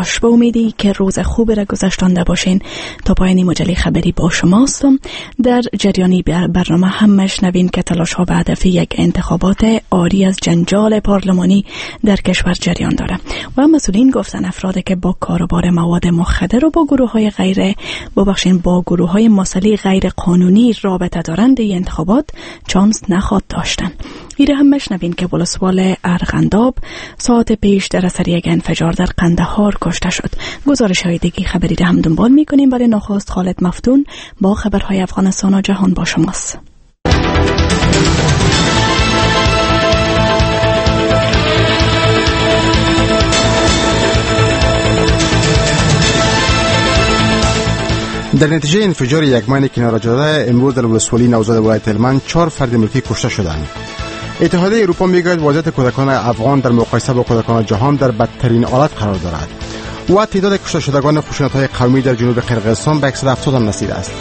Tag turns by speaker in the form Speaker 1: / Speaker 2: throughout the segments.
Speaker 1: باش. به امیدی که روز خوبی را گذشتانده باشین. تا پایان مجله خبری با شما هستم. در جریانی برنامه هم مشنوین که تلاش ها به هدف یک انتخابات عاری از جنجال پارلمانی در کشور جریان داره و مسئولین گفتن افرادی که با کاروبار مواد مخدر و با گروه های مسلح غیر قانونی رابطه دارند این انتخابات چانس نخواهد داشتن. ایره هم مشنوین که ولسوال ارغنداب ساعت پیش در اثر یک انفجار در قندهار کشته شد. گزارش های دیگه خبری را هم دنبال میکنیم، ولی نخست خالد مفتون با خبرهای افغانستان و جهان با شماست.
Speaker 2: در نتیجه انفجار یک ماین کنار جاده امروز در ولسوالی نوزاد ولایت هلمند 4 فرد ملکی کشته شدند. اتحادیه اروپا میگوید وضعیت کودکان افغان در مقایسه با کودکان جهان در بدترین حالت قرار دارد و تعداد کشته شدگان خشونت‌های قومی در جنوب قرقیزستان به 170 رسیده است.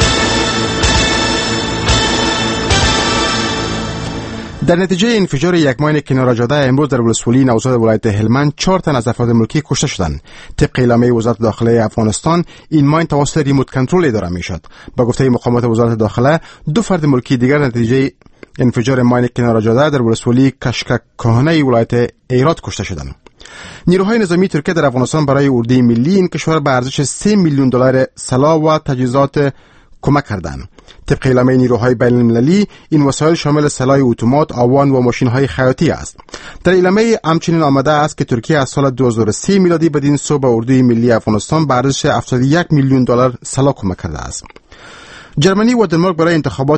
Speaker 2: در نتیجه انفجار یک ماین کنار جاده امروز در ولسوالی نوزاد ولایت هلمند 4 تن از افراد ملکی کشته شدند. طبق اعلامیه وزارت داخله افغانستان این ماین توسط ریموت کنترل اداره میشد. با گفته مقامات وزارت داخله 2 فرد ملکی دیگر نتیجه انفجار ماین کنار جاده در ولسوالی کشکک کهنه ولایت ایرات کشته شدند. نیروهای نظامی ترکیه در افغانستان برای اردوی ملی این کشور به ارزش 3 میلیون دلار سلاح و تجهیزات کمک کردند. طبق اعلامیه نیروهای بین المللی این وسایل شامل سلاح اتومات، آوان و ماشین‌های خیاطی است. در اعلامیه همچنین آمده است که ترکیه از سال 2003 میلادی بدین سو به اردوی ملی افغانستان به ارزش 71 میلیون دلار سلاح کمک کرده است. جرمنی و دنمارک برای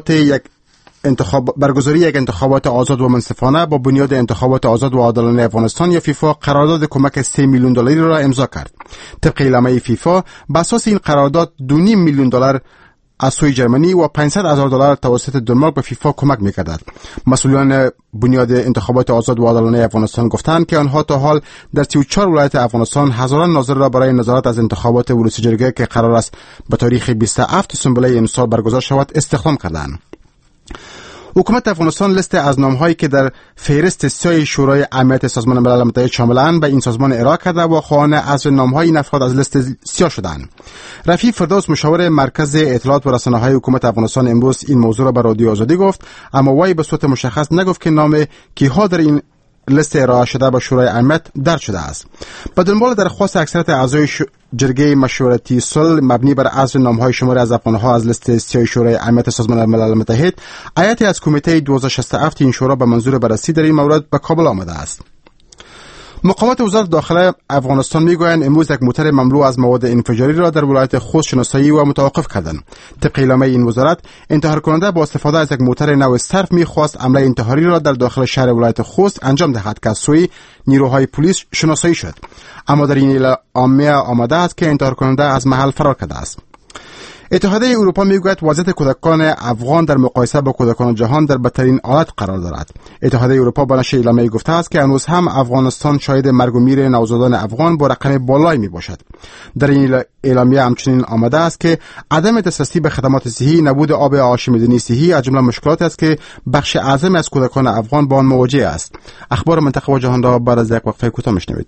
Speaker 2: برگزاری یک انتخابات آزاد و منصفانه با بنیاد انتخابات آزاد و عادلانه افغانستان یا فیفا قرارداد کمک 3 میلیون دلاری را امضا کرد. طبق اعلامیه فیفا بر اساس این قرارداد 2.5 میلیون دلار از سوی جرمنی و 500,000 دلار توسط دنمارک به فیفا کمک می‌کردند. مسئولان بنیاد انتخابات آزاد و عادلانه افغانستان گفتند که آنها تا حال در 34 ولایت افغانستان هزاران ناظر را برای نظارت از انتخابات ولسی جرگه که قرار است به تاریخ 27 سنبله امسال برگزار شود استخدام کردند. حکومت افغانستان لیست از نام‌هایی که در فهرست سیاه شورای امنیت سازمان ملل متحد شاملند به این سازمان ارائه کرده و خواهان حذف نام‌های این افراد از لیست سیاه شدند. رفیع فردوس مشاور مرکز اطلاعات و رسانه‌های حکومت افغانستان امروز این موضوع را به رادیو آزادی گفت، اما وی به صورت مشخص نگفت که نام کیها در این لیست ارائه شده به شورای امنیت درج شده است. با دنبال درخواست اکثریت اعضای جرگه مشورتی صلح مبنی بر حذف نام‌های شماری از افغان‌ها از لیست سیاه شورای امنیت سازمان ملل متحد، هیئتی از کمیته 1267 این شورا به منظور بررسی در این مورد به کابل آمده است. مقامات وزارت داخله افغانستان میگویند امروز یک موتر مملو از مواد انفجاری را در ولایت خوست شناسایی و متوقف کردند. طبق اعلامیه این وزارت انتحار کننده با استفاده از یک موتر نو صرف میخواست حمله انتحاری را در داخل شهر ولایت خوست انجام دهد که از سوی نیروهای پلیس شناسایی شد، اما در این اعلامیه آمده است که انتحار کننده از محل فرار کرده است. اتحادیه اروپا میگوید وضعیت کودکان افغان در مقایسه با کودکان جهان در بدترین حالت قرار دارد. اتحادیه اروپا با نشر اعلامیه گفته است که هنوز هم افغانستان شاهد مرگ و میر نوزادان افغان با رقم بالایی می باشد. در این اعلامیه همچنین آمده است که عدم دسترسی به خدمات صحی، نبود آب آش معدنی صحی از جمله مشکلات است که بخش اعظم از کودکان افغان با آن مواجه است. اخبار منطقه و جهان را بعد از یک وقفه کوتاه میشنوید.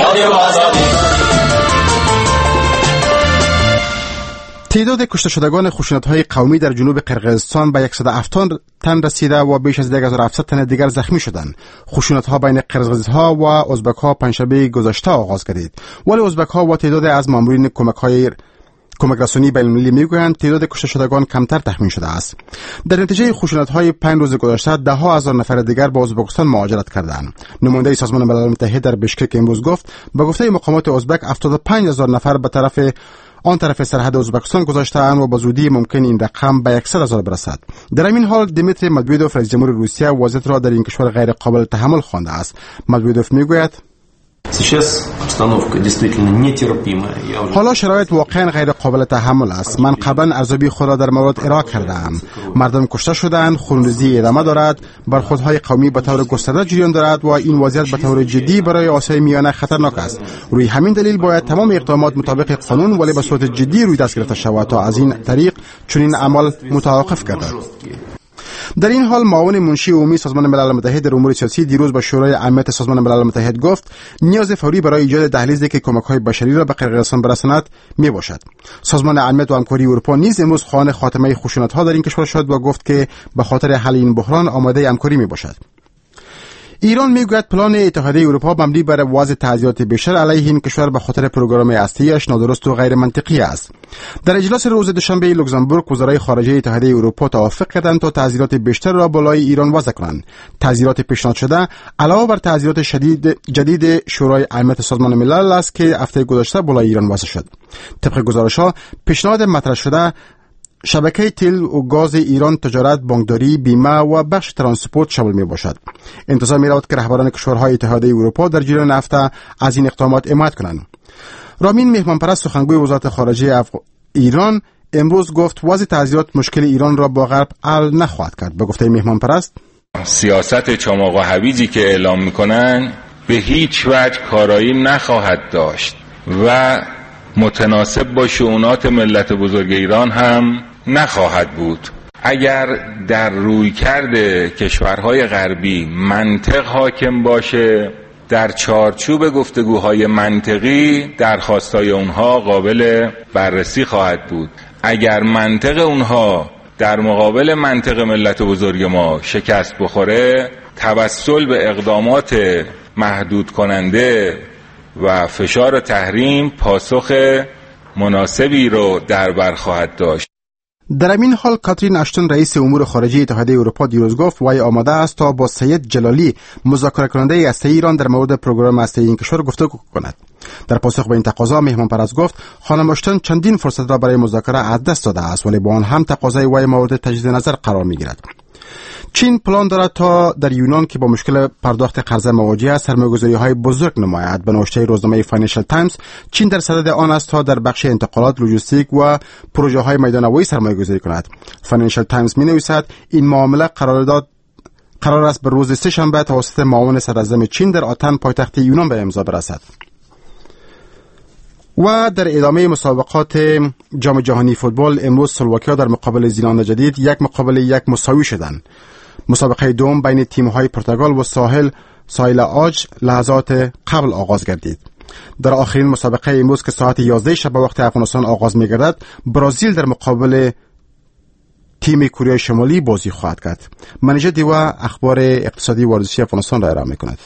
Speaker 2: تعداد کشته شدگان خشونت‌های قومی در جنوب قرقیزستان به 170 تن رسیده و بیش از 1700 تن دیگر زخمی شدند. خشونت‌ها بین قرقیزها و ازبک‌ها پنجشنبه گذشته آغاز گردید، ولی ازبک‌ها و تعداد از مامورین کمک رسانی بین المللی میگویند تعداد کشته شدگان کمتر تخمین شده است. در نتیجه خشونت‌های 5 روز گذشته 10,000 نفر دیگر به ازبکستان مهاجرت کردند. نماینده سازمان ملل متحد در بشکک امروز گفت به گفته مقامات ازبک 75,000 نفر به طرف سرحد ازبکستان گذاشته‌اند و به زودی ممکن این رقم به 100,000 برسد. در همین حال دیمیتری مدویدوف رئیس جمهور روسیه وضعیت را در این کشور غیر قابل تحمل خوانده است. مدویدوف میگوید حالا شرایط واقعا غیر قابل تحمل است. من قبلا ارزیابی خود را در مورد ارائه کردم. مردم کشته شدند، خونریزی ادامه دارد، برخوردهای قومی به طور گسترده جریان دارد و این وضعیت به طور جدی برای آسیای میانه خطرناک است. روی همین دلیل باید تمام اقدامات مطابق قانون ولی به صورت جدی روی دست گرفته شود تا از این طریق چنین عمل متوقف گردد. در این حال معاون منشی عمومی سازمان ملل متحد در امور سیاسی دیروز با شورای امنیت سازمان ملل متحد گفت نیاز فوری برای ایجاد دهلیزی که کمک‌های بشری را به قرقیزستان برساند میباشد. سازمان امنیت و همکاری اروپا نیز امروز خواهان خاتمه خشونت‌ها در این کشور شد و گفت که به خاطر حل این بحران آماده همکاری میباشد. ایران میگوید پلان اتحادیه اروپا مبنی بر وضع تعزیرات بیشتر علیه این کشور به خاطر پروگرام هسته‌ایش نادرست و غیر منطقی است. در اجلاس روز دوشنبه لوکزامبورگ وزرای خارجه اتحادیه اروپا توافق کردند تا تعزیرات بیشتر را بالای ایران وضع کنند. تعزیرات پیشنهاد شده علاوه بر تعزیرات جدید شورای امنیت سازمان ملل است که هفته گذشته بالای ایران وضع شد. طبق گزارش‌ها پیشنهاد مطرح شده شبکه تیل و گاز ایران، تجارت، بانکداری، بیمه و بخش ترانسپورت شامل می باشد. انتظار می رود که رهبران کشورهای اتحادیه اروپا در جریان هفته از این اقدامات حمایت کنند. رامین مهمانپرست سخنگوی وزارت خارجه ایران امروز گفت وضع تعزیرات مشکل ایران را با غرب حل نخواهد کرد. به گفته مهمانپرست
Speaker 3: سیاست چماق و هویجی که اعلام میکنن به هیچ وجه کارایی نخواهد داشت و متناسب با شؤونات ملت بزرگ ایران هم نخواهد بود. اگر در رویکرد کشورهای غربی منطق حاکم باشه، در چارچوب گفتگوهای منطقی درخواستای اونها قابل بررسی خواهد بود. اگر منطق اونها در مقابل منطق ملت بزرگ ما شکست بخوره، توسل به اقدامات محدود کننده و فشار تحریم پاسخ مناسبی رو در بر خواهد داشت.
Speaker 2: در این حال کاترین اشتون رئیس امور خارجه اتحادیه اروپا دیروز گفت وی آماده است تا با سید جلالی مذاکره کننده هسته‌ای ایران در مورد پروگرام هسته‌ای این کشور گفتگو کند. در پاسخ به این تقاضا مهمانپرست گفت خانم اشتون چندین فرصت را برای مذاکره از دست داده است ولی با آن هم تقاضای وی مورد تجدید نظر قرار می‌گیرد. چین پلان دارد تا در یونان که با مشکل پرداخت قرضه مواجه است سرمایه‌گذاری‌های بزرگ نماید. به نوشته روزنامه فاینانشل تایمز چین در صدد آن است تا در بخش انتقالات، لوجستیک و پروژه‌های میدان‌هوایی سرمایه‌گذاری کند. فاینانشل تایمز می‌نویسد این معامله قرار است به روز سه‌شنبه توسط معاون صدراعظم چین در آتن پایتخت یونان به امضا برسد. و در ادامه مسابقات جام جهانی فوتبال امروز سلواکیا در مقابل زیلند جدید 1-1 مساوی شدند. مسابقه دوم بین تیم‌های پرتغال و ساحل عاج لحظات قبل آغاز گردید. در آخرین مسابقه امروز که ساعت 11 شب به وقت افغانستان آغاز می‌گردد، برزیل در مقابل تیم کره شمالی بازی خواهد کرد. منیژه دیوا اخبار اقتصادی و ورزشی افغانستان را ارائه می‌کند.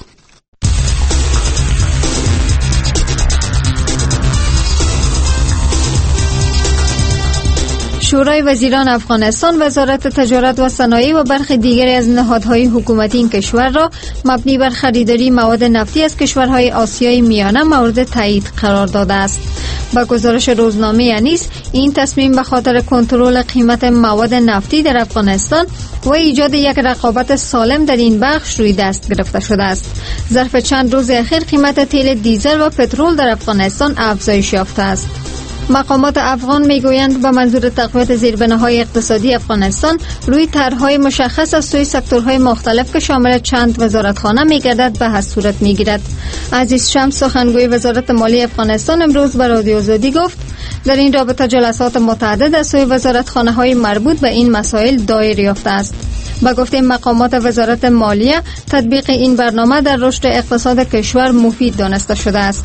Speaker 4: شورای وزیران افغانستان وزارت تجارت و صنایع و برخی دیگری از نهادهای حکومتی این کشور را مبنی بر خریداری مواد نفتی از کشورهای آسیای میانه مورد تایید قرار داده است. با گزارش روزنامه انیس این تصمیم به خاطر کنترل قیمت مواد نفتی در افغانستان و ایجاد یک رقابت سالم در این بخش روی دست گرفته شده است. ظرف چند روز اخیر قیمت تیل دیزل و پترول در افغانستان افزایش یافته است. مقامات افغان میگویند به منظور تقویت زیربناهای اقتصادی افغانستان روی طرح‌های مشخص از سوی سکتورهای مختلف که شامل چند وزارتخانه میگردد بحث صورت میگیرد. عزیز شمس سخنگوی وزارت مالی افغانستان امروز به رادیو آزادی گفت در این رابطه جلسات متعدد از سوی وزارتخانه‌های مربوط به این مسائل دایر یافته است. با گفته مقامات وزارت مالیه تطبیق این برنامه در رشد اقتصاد کشور مفید دانسته شده است.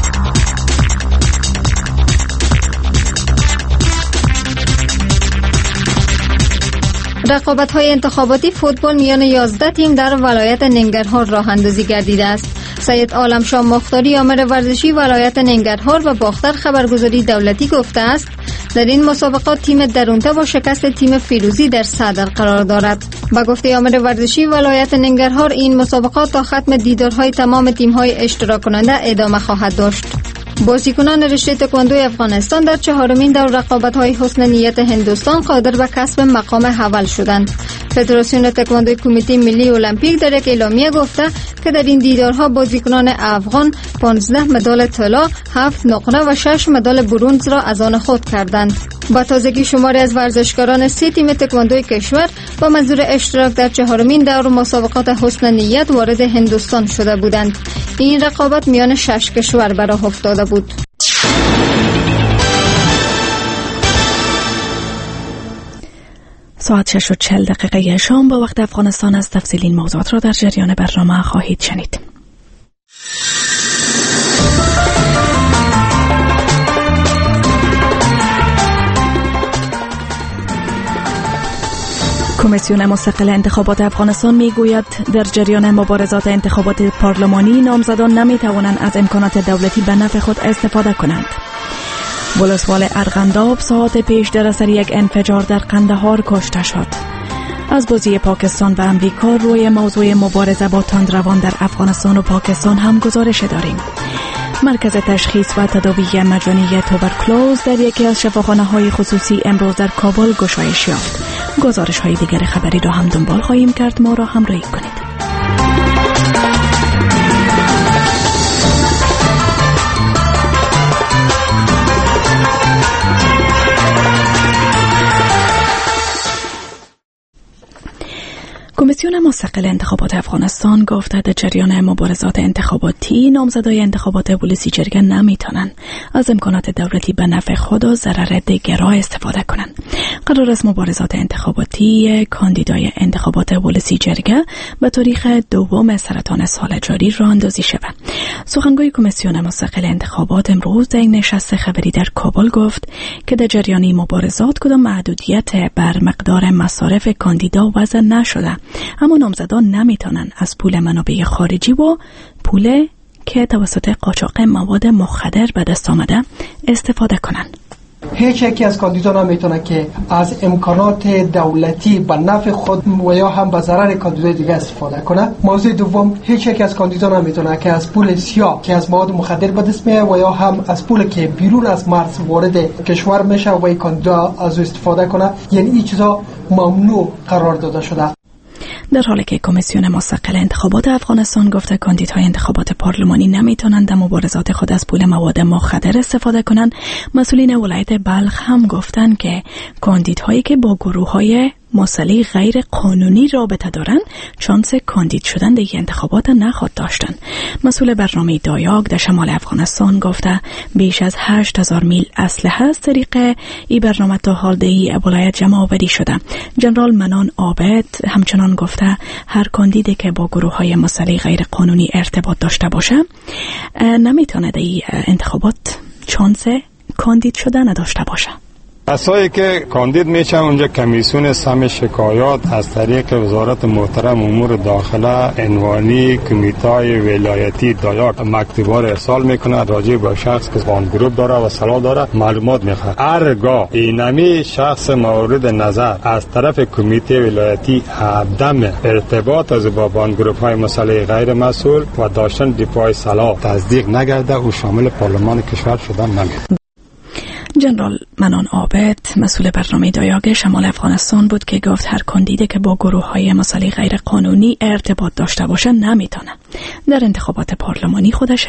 Speaker 4: رقابت‌های انتخاباتی فوتبال میان 11 تیم در ولایت ننگرهار راه اندازی گردیده است. سید عالمشاه مختاری آمر ورزشی ولایت ننگرهار و باختر خبرگزاری دولتی گفته است در این مسابقات تیم درونته با شکست تیم فیروزی در صدر قرار دارد. با گفته آمر ورزشی ولایت ننگرهار این مسابقات تا ختم دیدارهای تمام تیم‌های اشتراک کننده ادامه خواهد داشت. بازیکنان رشته تکواندو افغانستان در چهارمین دور رقابت‌های حسن نیت هندوستان قادر به کسب مقام اول شدند. فدراسیون تکواندو کمیته ملی المپیک در یک اعلامیه گفته که در این دیدارها بازیکنان افغان 15 مدال طلا، 7 نقره و 6 مدال برنز را از آن خود کردند. با تازگی شماری از ورزشکاران 3 تیم تکواندوی کشور با منظور اشتراک در چهارمین دور مسابقات حسن نیت وارد هندوستان شده بودند. این رقابت میان 6 کشور به راه افتاده بود.
Speaker 1: ساعت 6:40 شام با وقت افغانستان از تفصیل این موضوعات را در جریان برنامه خواهید شنید. کمیسیون مستقل انتخابات افغانستان میگوید در جریان مبارزات انتخابات پارلمانی نامزدان نمیتوانند از امکانات دولتی به نفع خود استفاده کنند. ولسوال ارغنداب ساعت پیش در اثر یک انفجار در قندهار کشته شد. از بازی پاکستان و امریکا روی موضوع مبارزه با تندروان در افغانستان و پاکستان هم گزارش داریم. مرکز تشخیص و تداوی مجانی توبرکلوز در یکی از شفاخانه‌های خصوصی امروز در کابل گشایش یافت. گزارش‌های دیگر خبری را هم دنبال خواهیم کرد. ما را همراهی کنید. کمیسیون مستقل انتخابات افغانستان گفته در جریان مبارزات انتخاباتی نامزدای انتخابات ولسی جرگه نمیتونن از امکانات دولتی به نفع خود و ضرر دیگران استفاده کنند. قرار است مبارزات انتخاباتی کاندیدای انتخابات ولسی جرگه به تاریخ 2 سرطان سال جاری راه اندازی شود. سخنگوی کمیسیون مستقل انتخابات امروز در نشست خبری در کابل گفت که در جریان مبارزات کدام محدودیت بر مقدار مصارف کاندیدا وضع نشده، اما نامزدان نمیتونن از پول منابع خارجی و پول که توسط قاچاق مواد مخدر به دست آمده استفاده کنند.
Speaker 5: هیچ یکی از کاندیدان نمیتونه که از امکانات دولتی به نفع خود و یا هم به ضرر کاندیدای دیگه استفاده کنه. موضوع دوم، هیچ یک از کاندیدان نمیتونه که از پول سیاه که از مواد مخدر به دست میاد و یا هم از پول که بیرون از مرز وارد کشور میشه و این کاندیدا از استفاده کنه. یعنی این چیزا ممنوع قرار داده شده.
Speaker 1: در حالی که کمیسیون مستقل انتخابات افغانستان گفته کاندیدهای انتخابات پارلمانی نمیتونند در مبارزات خود از پول مواد مخدر استفاده کنند، مسئولین ولایت بلخ هم گفتند که کاندیدهایی که با گروه‌های مسلح غیر قانونی رابطه دارند شانس کاندید شدن در انتخابات نخواهد داشتند. مسئول برنامه دایاگ در شمال افغانستان گفته بیش از 8000 میل اسلحه از طریق این برنامه تا حال در این ولایت جمع آوری شده. جنرال منان عابد همچنان گفته هر کاندیدی که با گروه‌های مسلح غیر قانونی ارتباط داشته باشه نمیتونه در این انتخابات شانس کاندید شدن داشته باشه.
Speaker 6: کسایی که کاندید میشن اونجا کمیسیون سم شکایات از طریق وزارت محترم امور داخله عنوانی کمیته ولایتی دایاک مکتوبا را ارسال میکنه راجع به شخص که وان گروپ داره و سلا داره معلومات میخواد. هرگاه اینمی شخص مورد نظر از طرف کمیته ولایتی عدم ارتباط از با وان گروپ های مسلح غیر مسئول و داشتن دیپای سلا تصدیق نگرده او شامل پارلمان کشور شدن نمیشه.
Speaker 1: جنرال منان عابد مسئول برنامه دایاگ شمال افغانستان بود که گفت هر کاندیدی که با گروه‌های مسلح غیر قانونی ارتباط داشته باشه نمیتونه در انتخابات پارلمانی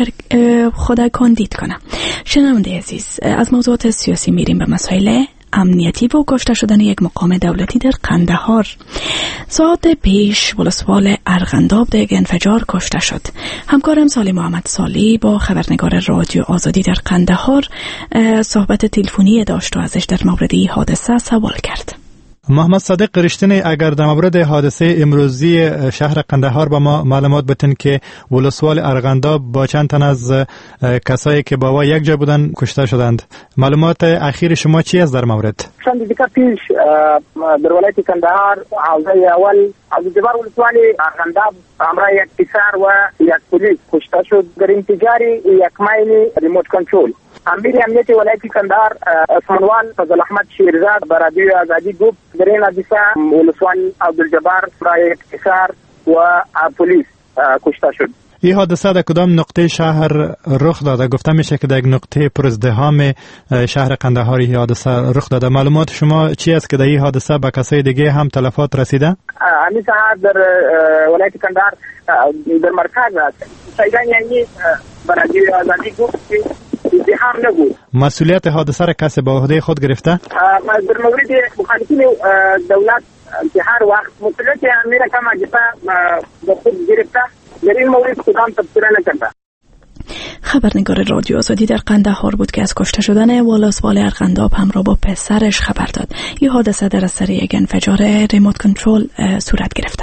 Speaker 1: خود کاندید کنه. شنونده عزیز، از موضوعات سیاسی میریم به مسائل امنیتی و کشته شدن یک مقام دولتی در قندهار. ساعت پیش ولسوال ارغنداب در انفجار کشته شد. همکارم سالی محمد سالی با خبرنگار رادیو آزادی در قندهار صحبت تلفنی داشت و ازش در مورد این حادثه سوال کرد.
Speaker 7: محمد صادق رشتینی، اگر در مورد حادثه امروزی شهر قندهار با ما معلومات بتین که ولسوال ارغنداب با چند تن از کسایی که با یک جا بودن کشته شدند، معلومات اخیر شما چی است در مورد؟
Speaker 8: چند دقیقه پیش در ولایت قندهار حوزه اول از جبار ولسوالی ارغنداب همراه یک افسر و یک پلیس کشته شد در انفجار یک مایل ریموت کنترل. امیر امنیت ولایت قندهار سمنوال فضل احمد شیرزاد به رادیو آزادی گفت در این حادثه ولسوال عبدالجبار را یک افسر و پلیس کشته شد.
Speaker 7: این حادثه در کدام نقطه شهر رخ داده؟ گفته میشه که در یک نقطه پر ازدحام شهر قندهار این حادثه رخ داده. معلومات شما چی است که در این حادثه به کسای دیگه هم تلفات رسیده؟
Speaker 8: همین ساعت در ولایت قندهار در مرکز است. سیدان یعنی به رادیو آزادی گفت که ازدحام نبود.
Speaker 7: مسئولیت حادثه را کسی به عهده خود گرفته؟
Speaker 8: در مورد مخالفین دولت که هر وقت مسئولیت امیر کم حادثه به خود گرفته در این مورد کدام تبصره نکرده.
Speaker 1: خبرنگار رادیو آزادی در قندهار بود که از کشته شدن ولسوالی ارغنداب همراه با پسرش خبر داد. این حادثه در اثر یک انفجار ریموت کنترل صورت گرفته.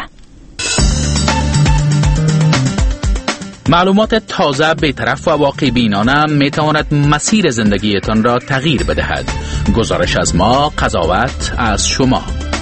Speaker 9: معلومات تازه بی‌طرف و واقع بینانه میتواند مسیر زندگیتان را تغییر بدهد. گزارش از ما، قضاوت از شما.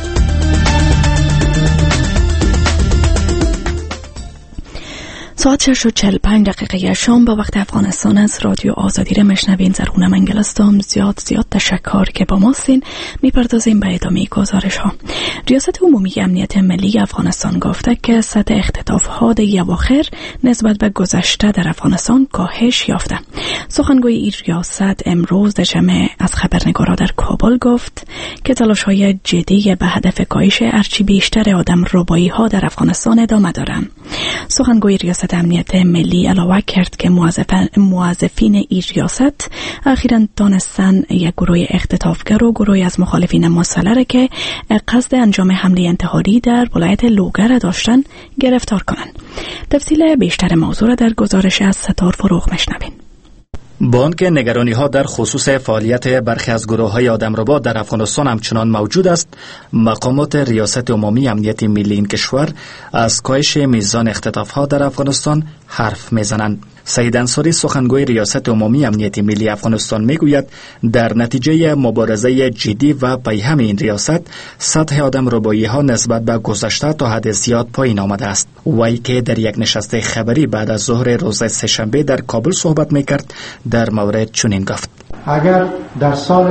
Speaker 1: ساعت 6:45 شام به وقت افغانستان از رادیو آزادی را مشنوین. زرغونه منگل هستم. زیاد تشکر که با ما هستین. میپردازیم به ادامه گزارش ها. ریاست عمومی امنیت ملی افغانستان گفته که سطح اختطاف ها در اواخر نسبت به گذشته در افغانستان کاهش یافته. سخنگوی این ریاست امروز در جمع از خبرنگارا در کابل گفت که تلاش های جدی به هدف کاهش هرچی بیشتر آدم ربایی ها در افغانستان ادامه دارند. سخنگوی ریاست امنیت ملی علاوه کرد که موظفین این ریاست اخیراً دانستن یک گروه اختطافگر و گروه از مخالفین مسلح که قصد انجام حمله انتحاری در ولایت لوگر داشتن گرفتار کنند. تفصیل بیشتر موضوع را در گزارش از ستار فروغ مشنوین.
Speaker 10: با آنکه نگرانی ها در خصوص فعالیت برخی از گروه های آدمربا در افغانستان همچنان موجود است، مقامات ریاست عمومی امنیت ملی این کشور از کاهش میزان اختطاف ها در افغانستان حرف میزنند. سعید انصاری سخنگوی ریاست عمومی امنیت ملی افغانستان میگوید در نتیجه مبارزه جدی و پیهم این ریاست سطح آدمربایی ها نسبت به گذشته تا حد زیاد پایین آمده است. وی که در یک نشست خبری بعد از ظهر روز سه‌شنبه در کابل صحبت میکرد در مورد چنین گفت:
Speaker 11: اگر در سال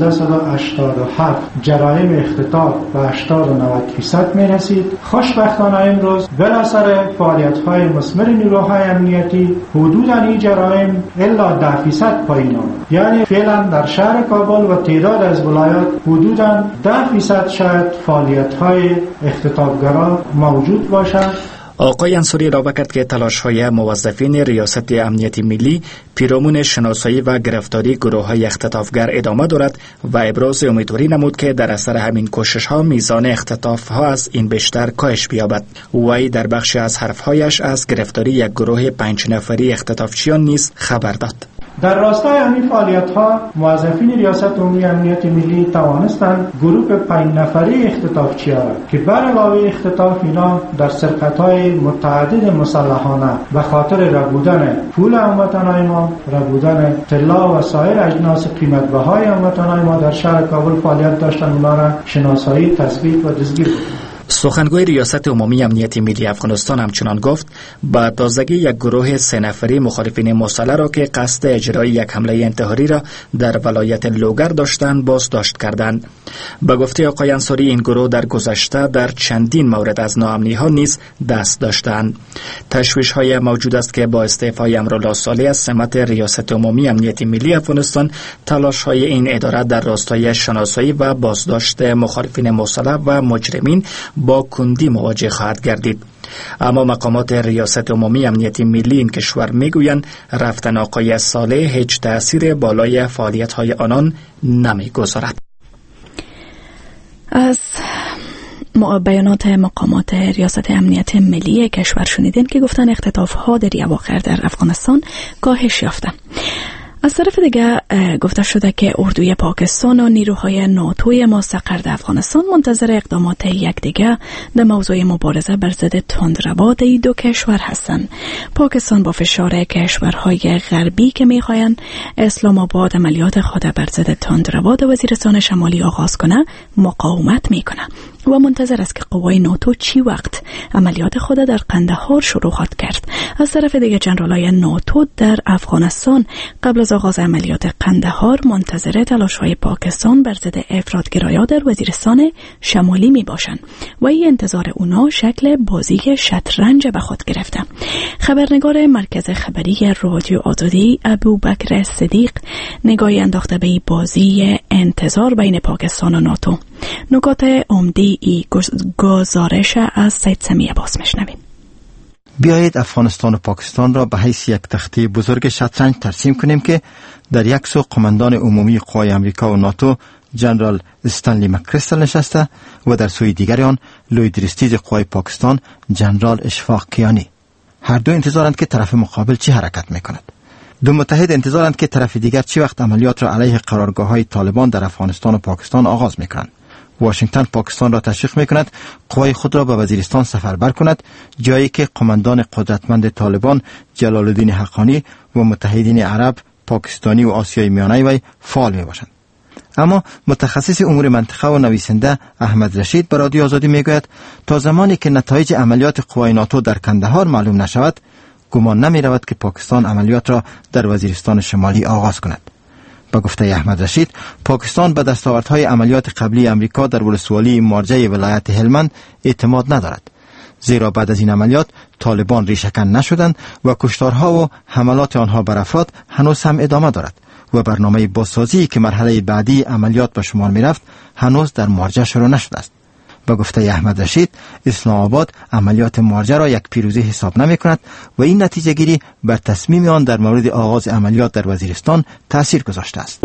Speaker 11: 1387 جرایم اختطاف به 80-90% می رسید، خوشبختانه امروز بلاسر فعالیت‌های مثمر نیروهای امنیتی حدوداً این جرایم الا 10% پایین آمد. یعنی فعلا در شهر کابل و تعداد از ولایات حدوداً 10% شاید فعالیت‌های اختطافگرا موجود باشد.
Speaker 10: آقای انصاری اضافه کرد که تلاش‌های موظفین ریاست امنیت ملی پیرامون شناسایی و گرفتاری گروه‌های اختطافگر ادامه دارد و ابراز امیدواری نمود که در اثر همین کوشش‌ها میزان اختطاف‌ها از این بیشتر کاهش بیابد. وی در بخشی از حرف‌هایش از گرفتاری یک گروه 5 نفری اختطافچیان نیز خبر داد.
Speaker 11: در راستای همین فعالیت‌ها موظفین ریاست عمومی امنیت ملی توانستند گروه 5 نفری اختطافچی‌ها که بر علاوه اختطاف اینا در سرقت‌های متعدد مسلحانه به خاطر ربودن پول هموطنان ما، ربودن طلا و سایر اجناس قیمت‌بهای هموطنان ما در شهر کابل فعالیت داشتند، اونا را شناسایی، تثبیت و دستگیر کنند.
Speaker 10: سخنگوی ریاست عمومی امنیت ملی افغانستان همچنان گفت با تازگی یک گروه 3 نفری مخالفین مسلح را که قصد اجرای یک حمله انتحاری را در ولایت لوگر داشتند بازداشت کردند. به گفته آقای انصاری این گروه در گذشته در چندین مورد از ناامنی ها نیز دست داشتند. تشویش های موجود است که با استعفای امرالله صالح از سمت ریاست عمومی امنیت ملی افغانستان تلاش های این اداره در راستای شناسایی و بازداشت مخالفین مسلح و مجرمین با کندی مواجه خواهد گردید. اما مقامات ریاست عمومی امنیت ملی این کشور میگویند رفتن آقای صالح هیچ تأثیر بالای فعالیت‌های آنان نمیگذارد.
Speaker 1: از بیانات مقامات ریاست امنیت ملی کشور شنیدین که گفتن اختطاف‌ها در اواخر در افغانستان کاهش یافته. از طرف دیگه گفته شده که اردوی پاکستان و نیروهای ناتوی مستقر در افغانستان منتظر اقدامات یکدیگر در موضوع مبارزه بر ضد تندروا در این دو کشور هستند. پاکستان با فشار کشورهای غربی که میخواهند اسلام آباد عملیات خود بر ضد تندروا در وزیرستان شمالی آغاز کنه مقاومت میکنه و منتظر است که قوای ناتو چی وقت عملیات خود در قندهار شروع خواهد کرد. از طرف دیگه جنرالای ناتو در افغانستان قبل از آغاز عملیات قندهار منتظر تلاش‌های پاکستان بر ضد افراطگرایان در وزیرستان شمالی می باشند و این انتظار اونا شکل بازی شطرنج به خود گرفته. خبرنگار مرکز خبری رادیو آزادی ابوبکر صدیق نگاهی انداخته به این بازی انتظار بین پاکستان و ناتو. نکات عمده ای گزارش از سید سمیع عباس میشنویم.
Speaker 12: بیایید افغانستان و پاکستان را به حیث یک تخته بزرگ شطرنج ترسیم کنیم که در یک سو قماندان عمومی قوای امریکا و ناتو جنرال استنلی مکریستل نشسته و در سوی دیگر آن لوید ریستیز قوای پاکستان جنرال اشفاق کیانی. هر دو انتظارند که طرف مقابل چه حرکت میکند. دو متحد انتظارند که طرف دیگر چی وقت عملیات را علیه قرارگاه‌های طالبان در افغانستان و پاکستان آغاز می‌کنند. واشنگتن پاکستان را تشویق می‌کند قوای خود را به وزیرستان سفربر کند، جایی که قماندان قدرتمند طالبان جلال الدین حقانی و متحدین عرب، پاکستانی و آسیای میانه وی فعال میباشند. اما متخصص امور منطقه و نویسنده احمد رشید به رادیو آزادی میگوید تا زمانی که نتایج عملیات قوای ناتو در کندهار معلوم نشود، گمان نمی رود که پاکستان عملیات را در وزیرستان شمالی آغاز کند. با گفته احمد رشید، پاکستان به دستاوردهای عملیات قبلی امریکا در ولسوالی مارجه ولایت هلمند اعتماد ندارد، زیرا بعد از این عملیات طالبان ریشه‌کن نشدند و کشتارها و حملات آنها بر افراد هنوز هم ادامه دارد و برنامه بازسازی که مرحله بعدی عملیات به شمار می‌رفت هنوز در مارجه شروع نشده است. با گفته احمد رشید، اسلام آباد عملیات مارجه را یک پیروزی حساب نمی‌کند و این نتیجه گیری بر تصمیم آن در مورد آغاز عملیات در وزیرستان تأثیر گذاشته است.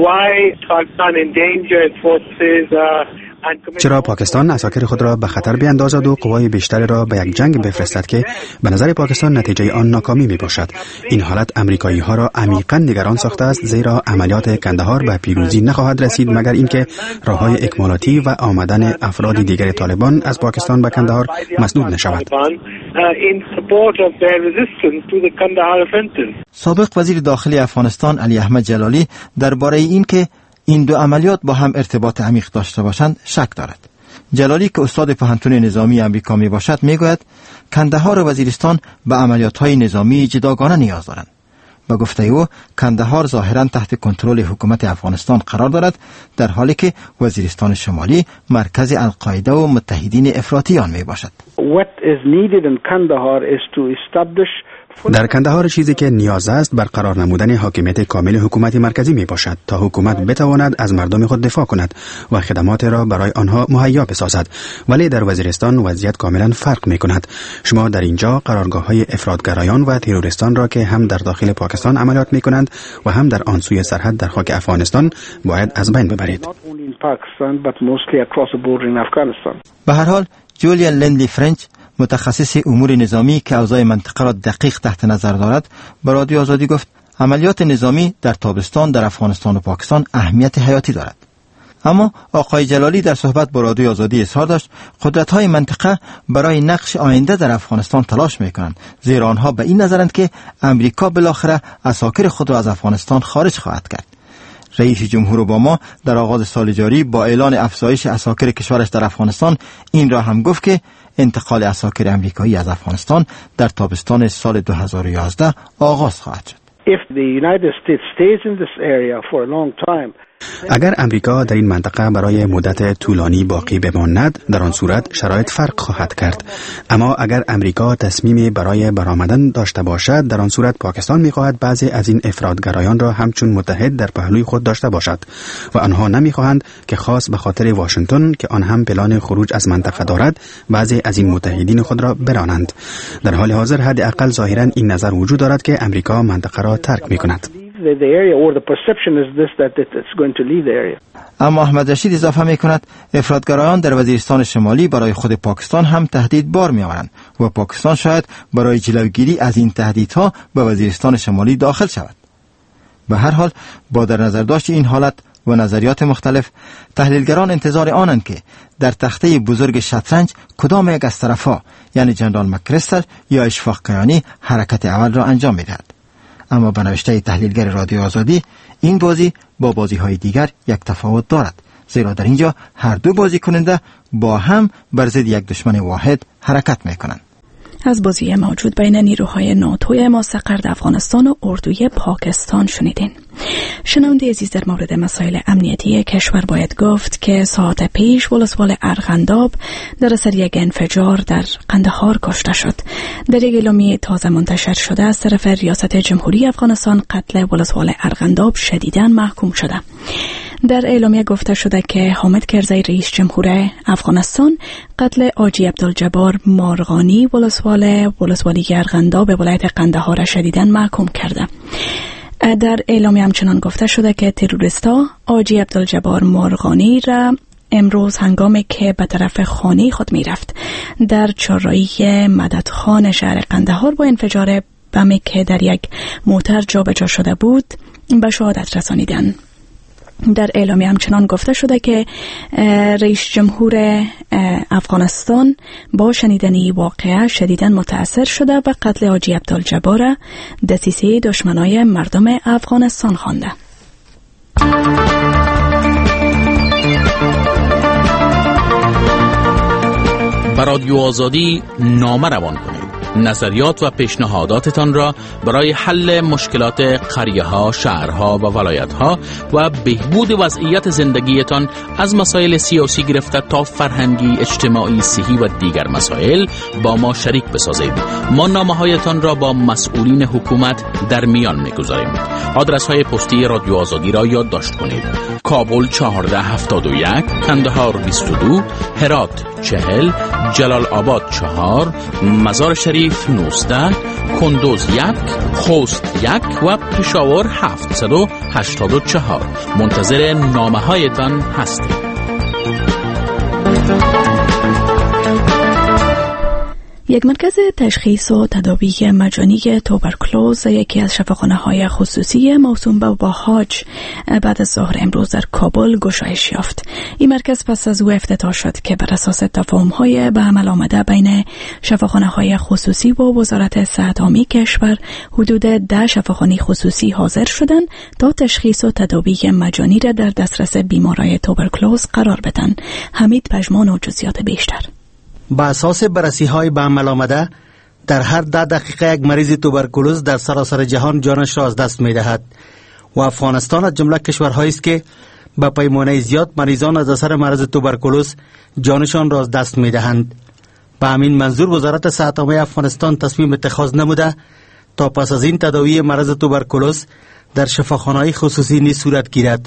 Speaker 13: چرا پاکستان عساکر خود را به خطر بیاندازد و قوای بیشتری را به یک جنگ بفرستد که به نظر پاکستان نتیجه آن ناکامی می باشد؟ این حالت امریکایی ها را عمیقاً نگران ساخته است، زیرا عملیات کندهار به پیروزی نخواهد رسید مگر اینکه راههای اکمالاتی و آمدن افراد دیگر طالبان از پاکستان به کندهار مسدود نشود.
Speaker 12: سابق وزیر داخلی افغانستان علی احمد جلالی درباره اینکه این دو عملیات با هم ارتباط عمیق داشته باشند شک دارد. جلالی که استاد پوهنتون نظامی امریکا می باشد می گوید کندهار و وزیرستان به عملیات‌های نظامی جداگانه نیاز دارند. با گفته او کندهار ظاهراً تحت کنترل حکومت افغانستان قرار دارد، در حالی که وزیرستان شمالی مرکز القاعده و متحدین افراطی آن می باشد.
Speaker 13: در کندهار چیزی که نیاز است برقرار نمودن حاکمیت کامل حکومت مرکزی می باشد تا حکومت بتواند از مردم خود دفاع کند و خدمات را برای آنها مهیا بسازد. ولی در وزیرستان وضعیت کاملا فرق می کند. شما در اینجا قرارگاه های افراطگرایان و تروریستان را که هم در داخل پاکستان عملیات می کنند و هم در آن سوی سرحد در خاک افغانستان باید از بین ببرید.
Speaker 12: به هر حال جولیان لندلی فرنچ، متخصص امور نظامی که اوضاع منطقه را دقیق تحت نظر دارد، به رادیو آزادی گفت عملیات نظامی در تابستان در افغانستان و پاکستان اهمیت حیاتی دارد. اما آقای جلالی در صحبت با رادیو آزادی اظهار داشت قدرت‌های منطقه برای نقش آینده در افغانستان تلاش می‌کنند، زیرا آنها به این نظرند که امریکا بالاخره عساکر خود را از افغانستان خارج خواهد کرد. رئیس جمهور اوباما در آغاز سال جاری با اعلان افزایش عساکر کشورش در افغانستان این را هم گفت که انتقال عساکر امریکایی از افغانستان در تابستان سال 2011 آغاز خواهد شد.
Speaker 13: اگر امریکا در این منطقه برای مدت طولانی باقی بماند، در آن صورت شرایط فرق خواهد کرد. اما اگر امریکا تصمیمی برای برآمدن داشته باشد، در آن صورت پاکستان می‌خواهد بعضی از این افراطگرایان را همچون متحد در پهلوی خود داشته باشد و آنها نمی‌خواهند که خاص به خاطر واشنگتن که آن هم پلان خروج از منطقه دارد، بعضی از این متحدین خود را برانند. در حال حاضر حداقل ظاهراً این نظر وجود دارد که امریکا منطقه را ترک می‌کند.
Speaker 12: اما احمد رشید اضافه می کند افراطگرایان در وزیرستان شمالی برای خود پاکستان هم تهدید بار می آورند و پاکستان شاید برای جلوگیری از این تهدیدها به وزیرستان شمالی داخل شود. به هر حال با در نظر داشت این حالت و نظریات مختلف، تحلیلگران انتظار آنند که در تخته بزرگ شطرنج کدام یک از طرفها یعنی جنرال مکریستل یا اشفاق کیانی حرکت اول را انجام می دهد. اما به نوشته تحلیلگر رادیو آزادی این بازی با بازی‌های دیگر یک تفاوت دارد، زیرا در اینجا هر دو بازی کننده با هم بر ضد یک دشمن واحد حرکت می‌کنند.
Speaker 1: از بازی موجود بین نیروهای ناتوی مستقر در افغانستان و اردوی پاکستان شنیدین. شنونده عزیز، در مورد مسائل امنیتی کشور باید گفت که ساعت پیش ولسوال ارغنداب در اثر یک انفجار در قندهار کشته شد. در یک اعلامیه تازه منتشر شده از طرف ریاست جمهوری افغانستان قتل ولسوال ارغنداب شدیداً محکوم شده. در اعلامیه گفته شده که حامد کرزی رئیس جمهور افغانستان قتل حاجی عبدالجبار مارغانی ولسوالی ارغنداب ولایت قندهار شدیداً محکوم کرده. در اعلامیه همچنان گفته شده که تروریستا حاجی عبدالجبار مارغانی را امروز هنگامی که به طرف خانه خود می رفت در چهارراهی مددخان شهر قندهار با انفجار بمی که در یک موتر جابجا شده بود به شهادت رسانیدند. در اعلامیه همچنان گفته شده که رئیس جمهور افغانستان با شنیدن این واقعه شدیداً متاثر شده و قتل حاجی عبدالجبار دسیسه دشمنای مردم افغانستان خوانده.
Speaker 9: به رادیو آزادی نامه روان کنید. نظریات و پیشنهاداتتان را برای حل مشکلات قریه‌ها، شهرها و ولایت‌ها و بهبود وضعیت زندگیتان از مسائل سیاسی گرفته تا فرهنگی، اجتماعی، صحی و دیگر مسائل با ما شریک بسازید. ما نامه‌هایتان را با مسئولین حکومت در میان می‌گذاریم. آدرس‌های پستی رادیو آزادی را یادداشت کنید: کابل 1471، کندهار 22، هرات 40، جلال آباد 4، مزار شریف 19، کندوز 1، خوست 1 و پشاور 784. منتظر نامه هایتان هستیم.
Speaker 1: یک مرکز تشخیص و تداوی مجانی توبرکلوز یکی از شفاخانه‌های خصوصی موسوم به واهاج بعد از ظهر امروز در کابل گشایش یافت. این مرکز پس از او افتتاح شد که بر اساس تفاهم‌های به عمل آمده بین شفاخانه‌های خصوصی و وزارت صحت عامه کشور، حدود 10 شفاخانه خصوصی حاضر شدند تا تشخیص و تداوی مجانی را در دسترس بیمارای توبرکلوز قرار بدهند. حمید پژمان و جزئیات بیشتر.
Speaker 14: با اساس بررسی‌های به عمل آمده، در هر 10 دقیقه یک مریض توبرکلوز در سراسر جهان جانش را از دست می‌دهد و افغانستان از جمله کشورهایی است که به پیمانه زیاد مریضان از اثر مرض توبرکلوز جانشان را از دست می‌دهند. به همین منظور وزارت صحت عامه افغانستان تصمیم اتخاذ نموده تا پس از این تداوی مرض توبرکلوز در شفاخانه‌های خصوصی نیز صورت گیرد.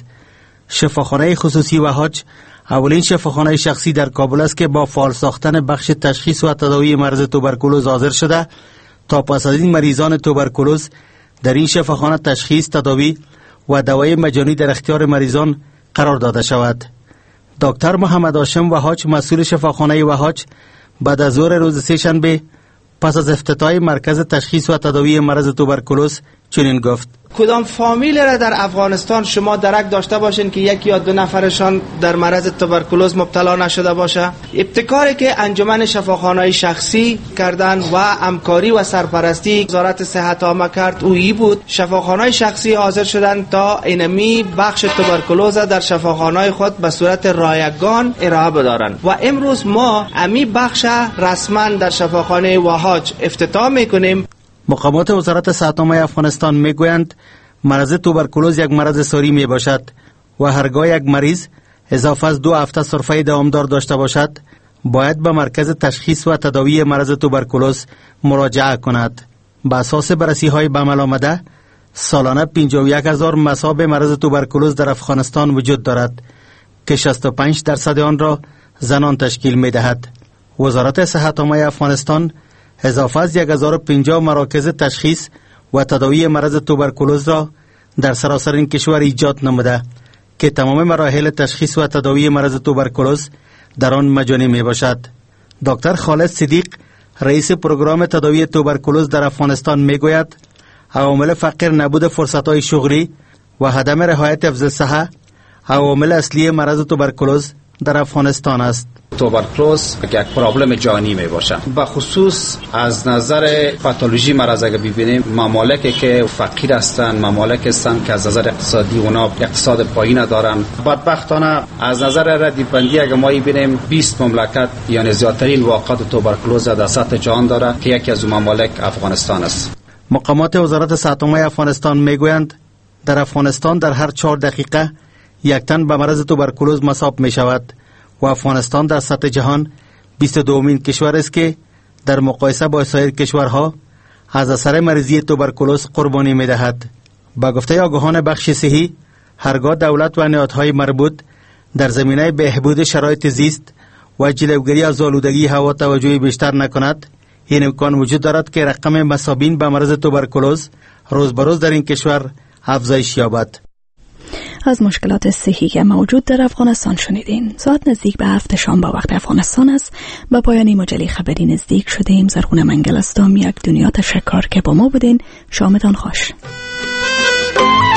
Speaker 14: شفاخانه خصوصی واهاج اولین شفاخانه شخصی در کابل است که با فعال ساختن بخش تشخیص و تداوی مرض توبرکلوز حاضر شده تا پس از این مریضان توبرکلوز در این شفاخانه تشخیص، تداوی و دوای مجانی در اختیار مریضان قرار داده شود. دکتر محمد هاشم واهاج، مسئول شفاخانه واهاج، بعد از ظهر روز سه‌شنبه پس از افتتاح مرکز تشخیص و تداوی مرض توبرکلوز چنین گفت:
Speaker 15: کدام فامیل را در افغانستان شما درک داشته باشین که یک یا 2 نفرشان در مرض توبرکلوز مبتلا نشده باشه؟ ابتکاری که انجمن شفاخانه‌های شخصی کردن و همکاری و سرپرستی وزارت صحت عامه کرد اویی بود. شفاخانه‌های شخصی حاضر شدند تا اینمی بخش توبرکلوز در شفاخانه‌های خود به صورت رایگان ارائه بدارند و امروز ما امی بخش رسما در شفاخانه واهاج افتتاح میکنیم.
Speaker 14: مقامات وزارت صحت عامه افغانستان میگویند مرض توبرکلوز یک مرض ساری می باشد و هرگاه یک مریض اضافه از 2 هفته سرفه دوامدار داشته باشد باید به مرکز تشخیص و تداوی مرض توبرکلوز مراجعه کند. به اساس بررسی‌های به عمل آمده سالانه 51,000 مصاب مرض توبرکلوز در افغانستان وجود دارد که 65% آن را زنان تشکیل می دهد. وزارت صحت عامه افغانستان اضافه از 1050 مراکز تشخیص و تداوی مرض توبرکلوز را در سراسر این کشور ایجاد نموده که تمام مراحل تشخیص و تداوی مرض توبرکلوز در آن مجانی می باشد. دکتر خالد صدیق، رئیس پروگرام تداوی توبرکلوز در افغانستان می گوید عوامل فقر، نبود فرصت‌های شغلی و عدم رعایت حفظ صحه عوامل اصلی مرض توبرکلوز در افغانستان است.
Speaker 16: توبرکلوز یک پرابلم جانی می باشه. به خصوص از نظر پاتولوژی مرض اگر ببینیم، ممالکی که فقیر هستند، ممالک هستند که از نظر اقتصادی اونا اقتصاد پایین دارن. بدبختانه از نظر ردیفبندی اگر ما ببینیم 20 مملکت یعنی زیادترین واقعات توبرکلوز در سطح جهان داره که یکی از اون ممالک افغانستان است.
Speaker 14: مقامات وزارت صحت عامه افغانستان میگویند در افغانستان در هر 4 دقیقه یک تن به مرض توبرکلوز مصاب می شود و افغانستان در سطح جهان 22مین کشور است که در مقایسه با سایر کشورها از اثر مریضی توبرکلوز قربانی می دهد. با گفته آگاهان بخش صحی، هرگاه دولت و نهادهای مربوط در زمینه بهبود شرایط زیست و جلوگیری از آلودگی هوا توجه بیشتر نکند، این امکان وجود دارد که رقم مصابین به مرض توبرکلوز روز به روز در این کشور افزایش یابد.
Speaker 1: از مشکلات صحی که موجود در افغانستان شنیدین. ساعت نزدیک به 7 شام با وقت افغانستان است. به پایان مجله خبری نزدیک شدیم. زرغون منگل استم. یک دنیا تشکر که با ما بودین. شامتان خوش.